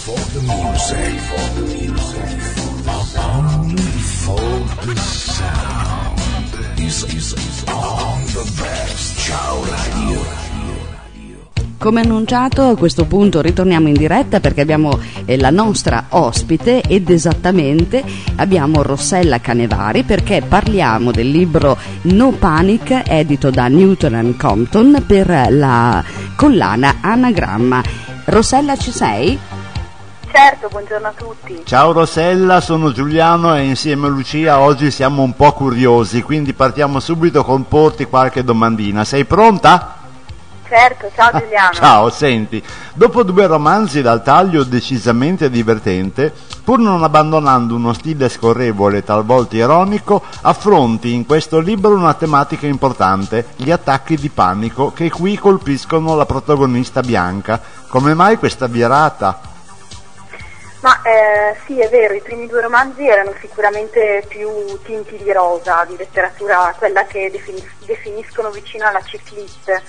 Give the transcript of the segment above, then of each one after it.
for the music, only for the sound is on the best. Ciao Radio. Come annunciato, a questo punto ritorniamo in diretta perché abbiamo la nostra ospite ed esattamente abbiamo Rossella Canevari, perché parliamo del libro No Panic edito da Newton & Compton per la collana Anagramma. Rossella, ci sei? Certo, buongiorno a tutti. Ciao Rossella, sono Giuliano e insieme a Lucia oggi siamo un po' curiosi, quindi partiamo subito con porti qualche domandina. Sei pronta? Certo, ciao Giuliano. Ciao, senti, dopo 2 romanzi dal taglio decisamente divertente, pur non abbandonando uno stile scorrevole e talvolta ironico, affronti in questo libro una tematica importante, gli attacchi di panico che qui colpiscono la protagonista Bianca. Come mai questa virata? Ma sì, è vero, i primi 2 romanzi erano sicuramente più tinti di rosa, di letteratura, quella che definiscono vicino alla checklist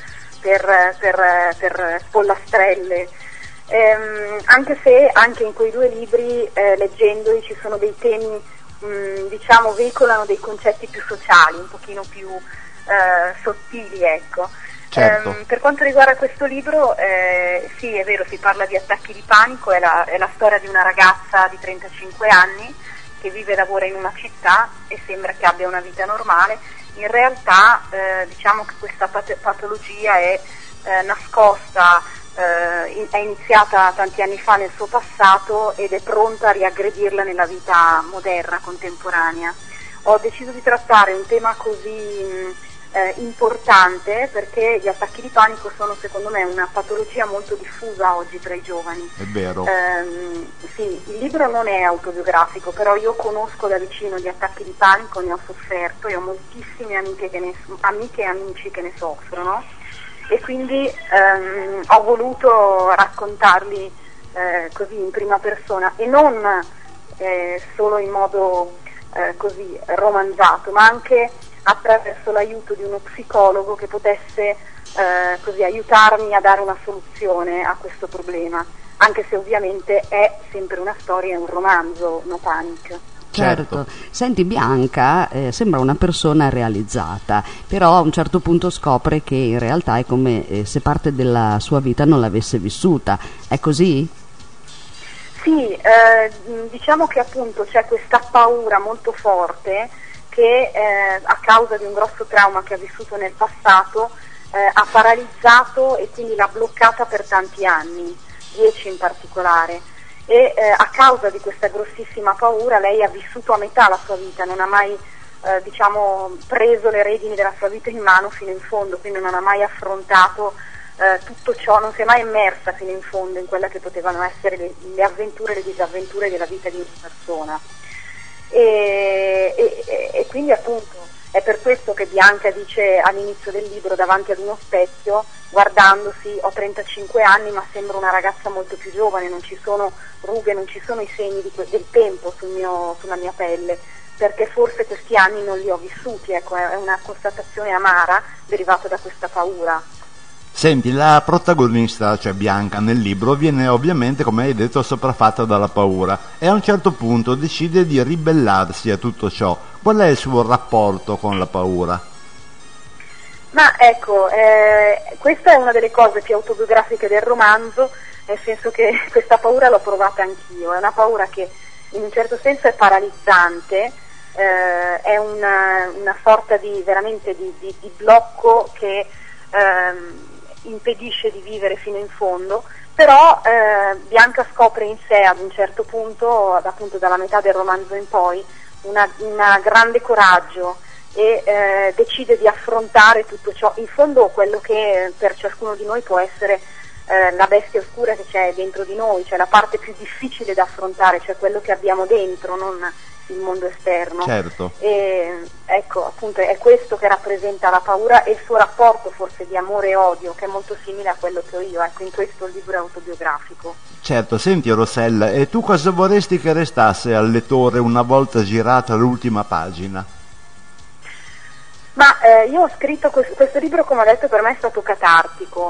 per pollastrelle, anche se anche in quei 2 libri, leggendoli, ci sono dei temi, diciamo, veicolano dei concetti più sociali, un pochino più sottili, ecco. Certo. Per quanto riguarda questo libro, sì, è vero, si parla di attacchi di panico, è la storia di una ragazza di 35 anni che vive e lavora in una città e sembra che abbia una vita normale. In realtà diciamo che questa patologia è nascosta, è iniziata tanti anni fa nel suo passato ed è pronta a riaggredirla nella vita moderna, contemporanea. Ho deciso di trattare un tema così importante perché gli attacchi di panico sono, secondo me, una patologia molto diffusa oggi tra i giovani. È vero. Sì, il libro non è autobiografico, però io conosco da vicino gli attacchi di panico, ne ho sofferto e ho moltissime amiche e amici che ne soffrono e quindi ho voluto raccontarli così in prima persona e non solo in modo così romanzato, ma anche attraverso l'aiuto di uno psicologo che potesse così aiutarmi a dare una soluzione a questo problema, anche se ovviamente è sempre una storia, è un romanzo, No Panic. Certo. Senti, Bianca sembra una persona realizzata, però a un certo punto scopre che in realtà è come se parte della sua vita non l'avesse vissuta. È così? Sì, diciamo che appunto c'è questa paura molto forte che a causa di un grosso trauma che ha vissuto nel passato ha paralizzato e quindi l'ha bloccata per tanti anni, 10 in particolare, e a causa di questa grossissima paura lei ha vissuto a metà la sua vita, non ha mai diciamo preso le redini della sua vita in mano fino in fondo, quindi non ha mai affrontato tutto ciò, non si è mai immersa fino in fondo in quelle che potevano essere le avventure e le disavventure della vita di una persona. E quindi appunto è per questo che Bianca dice all'inizio del libro, davanti ad uno specchio, guardandosi: ho 35 anni ma sembro una ragazza molto più giovane, non ci sono rughe, non ci sono i segni del tempo sulla mia pelle, perché forse questi anni non li ho vissuti, ecco, è una constatazione amara derivata da questa paura. Senti, la protagonista, cioè Bianca, nel libro viene ovviamente, come hai detto, sopraffatta dalla paura e a un certo punto decide di ribellarsi a tutto ciò. Qual è il suo rapporto con la paura? Ma ecco, questa è una delle cose più autobiografiche del romanzo, nel senso che questa paura l'ho provata anch'io, è una paura che in un certo senso è paralizzante, è una sorta di veramente di blocco che impedisce di vivere fino in fondo, però Bianca scopre in sé ad un certo punto, appunto dalla metà del romanzo in poi, una grande coraggio e decide di affrontare tutto ciò, in fondo quello che per ciascuno di noi può essere la bestia oscura che c'è dentro di noi, cioè la parte più difficile da affrontare, cioè quello che abbiamo dentro, non il mondo esterno. Certo. E ecco, appunto è questo che rappresenta la paura e il suo rapporto forse di amore e odio, che è molto simile a quello che ho io, ecco, in questo libro autobiografico. Certo. Senti Rossella, e tu cosa vorresti che restasse al lettore una volta girata l'ultima pagina? Ma io ho scritto questo libro, come ho detto, per me è stato catartico,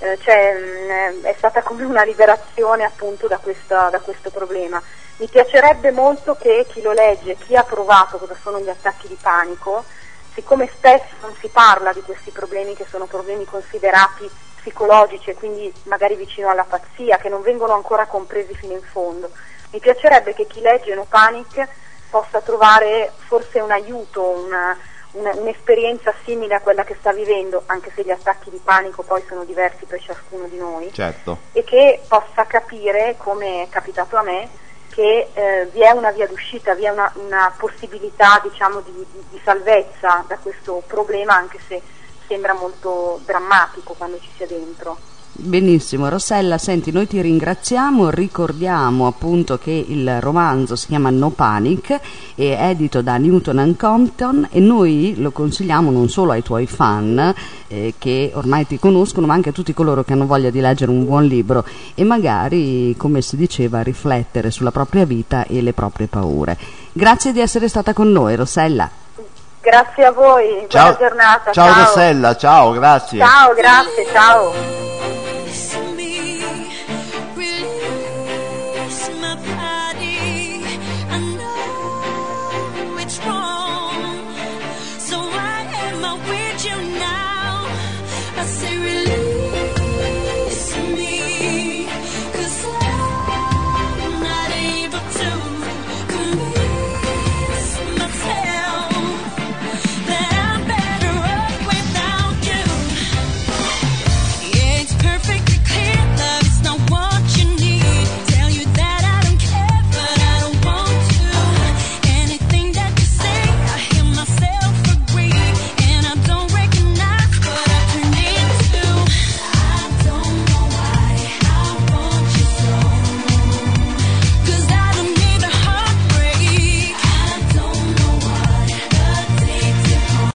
è stata come una liberazione appunto da questo problema. Mi piacerebbe molto che chi lo legge, chi ha provato cosa sono gli attacchi di panico, siccome spesso non si parla di questi problemi che sono problemi considerati psicologici e quindi magari vicino alla pazzia, che non vengono ancora compresi fino in fondo, mi piacerebbe che chi legge No Panic possa trovare forse un aiuto, un'esperienza simile a quella che sta vivendo, anche se gli attacchi di panico poi sono diversi per ciascuno di noi, certo, e che possa capire, come è capitato a me, che vi è una via d'uscita, vi è una possibilità, diciamo, di salvezza da questo problema, anche se sembra molto drammatico quando ci sia dentro. Benissimo, Rossella, senti, noi ti ringraziamo, ricordiamo appunto che il romanzo si chiama No Panic, è edito da Newton & Compton e noi lo consigliamo non solo ai tuoi fan che ormai ti conoscono, ma anche a tutti coloro che hanno voglia di leggere un buon libro e magari, come si diceva, riflettere sulla propria vita e le proprie paure. Grazie di essere stata con noi, Rossella. Grazie a voi, ciao. Buona giornata. Ciao Rossella, ciao, grazie. Ciao, grazie, ciao.